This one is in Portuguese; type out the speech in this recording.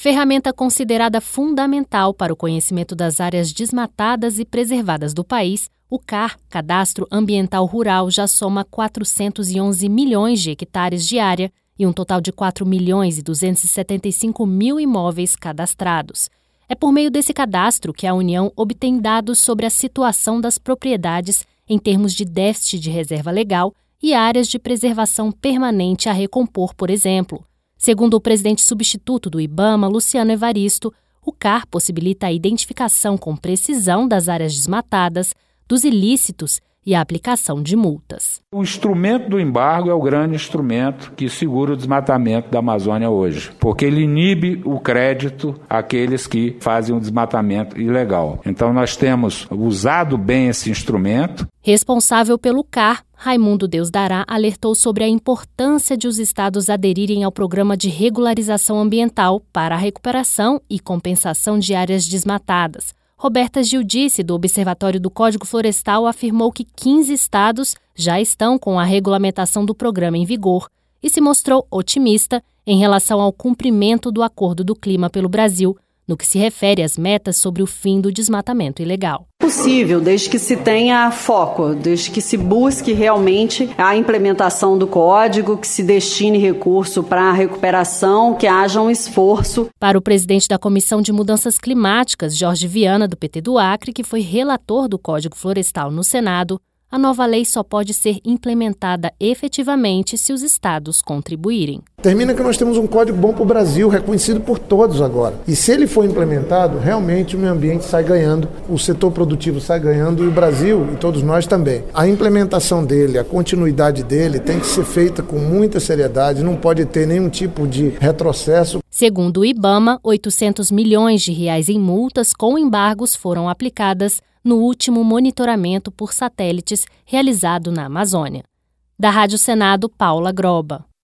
Ferramenta considerada fundamental para o conhecimento das áreas desmatadas e preservadas do país, o CAR, Cadastro Ambiental Rural, já soma 411 milhões de hectares de área e um total de 4.275.000 imóveis cadastrados. É por meio desse cadastro que a União obtém dados sobre a situação das propriedades em termos de déficit de reserva legal e áreas de preservação permanente a recompor, por exemplo. Segundo o presidente substituto do IBAMA, Luciano Evaristo, o CAR possibilita a identificação com precisão das áreas desmatadas, dos ilícitos e a aplicação de multas. O instrumento do embargo é o grande instrumento que segura o desmatamento da Amazônia hoje, porque ele inibe o crédito àqueles que fazem o desmatamento ilegal. Então nós temos usado bem esse instrumento. Responsável pelo CAR, Raimundo Deusdará alertou sobre a importância de os estados aderirem ao Programa de Regularização Ambiental para a recuperação e compensação de áreas desmatadas. Roberta Gildice, do Observatório do Código Florestal, afirmou que 15 estados já estão com a regulamentação do programa em vigor e se mostrou otimista em relação ao cumprimento do Acordo do Clima pelo Brasil, no que se refere às metas sobre o fim do desmatamento ilegal. Possível, desde que se tenha foco, desde que se busque realmente a implementação do código, que se destine recurso para a recuperação, que haja um esforço. Para o presidente da Comissão de Mudanças Climáticas, Jorge Viana, do PT do Acre, que foi relator do Código Florestal no Senado, a nova lei só pode ser implementada efetivamente se os estados contribuírem. Termina que nós temos um código bom para o Brasil, reconhecido por todos agora. E se ele for implementado, realmente o meio ambiente sai ganhando, o setor produtivo sai ganhando e o Brasil, e todos nós também. A implementação dele, a continuidade dele tem que ser feita com muita seriedade, não pode ter nenhum tipo de retrocesso. Segundo o IBAMA, 800 milhões de reais em multas com embargos foram aplicadas no último monitoramento por satélites realizado na Amazônia. Da Rádio Senado, Paula Groba.